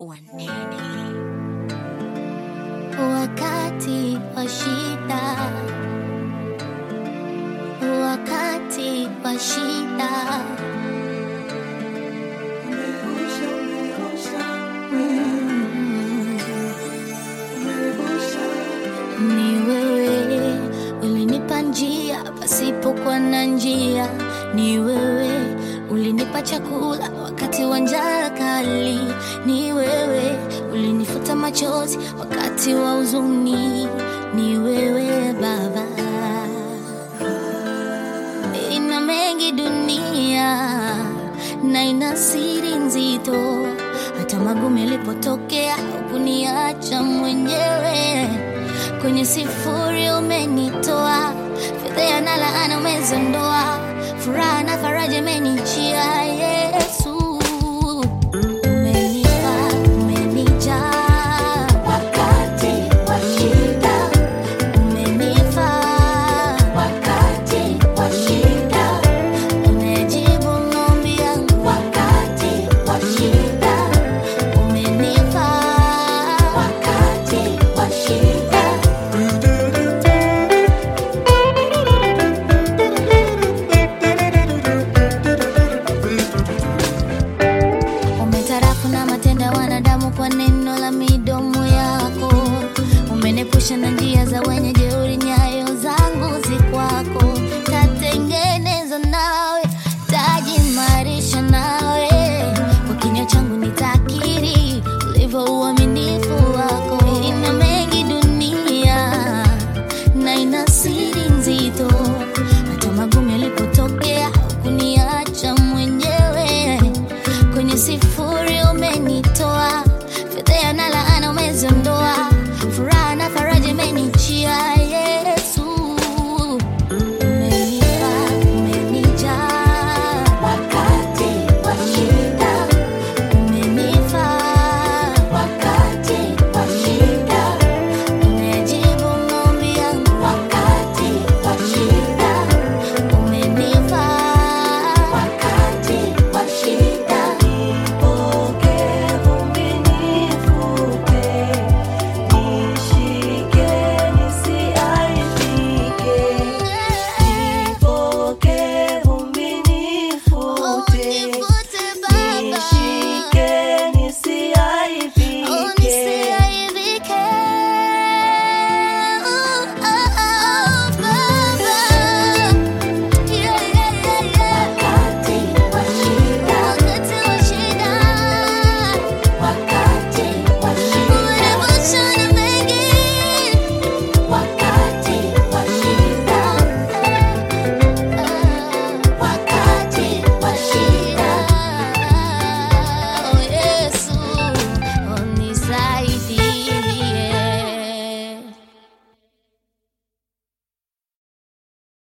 wanene. Wakati wa shida, wakati wa shida, ni wewe ulinipa njia pasipokuwa na njia, ni wewe ulinipa chakula wakati wa njaa kali, ni wewe ulinifuta machozi wakati wa huzuni, ni wewe Baba. Ina mengi dunia na ina siri nzito, hata magumu yalipotokea hukuniacha mwenyewe. Kwenye sifuri umenitoa, fedheha na laana umezondoa, furaha na faraja umenijia. Yesu umenipa, umenijaa wakati wa shida, umenipa wakati wa shida, umejibu maombi yangu wakati wa shida, umenipa wakati wa shida. Umetarafu na matenda wanadamu kwa neno la midomo yako, umenepusha na njia za wenye jeuri, nyayo zangu zi kwako. Tatengeneza nawe, tajimarisha nawe, kwa kinywa changu nitakiri ulivyo uaminifu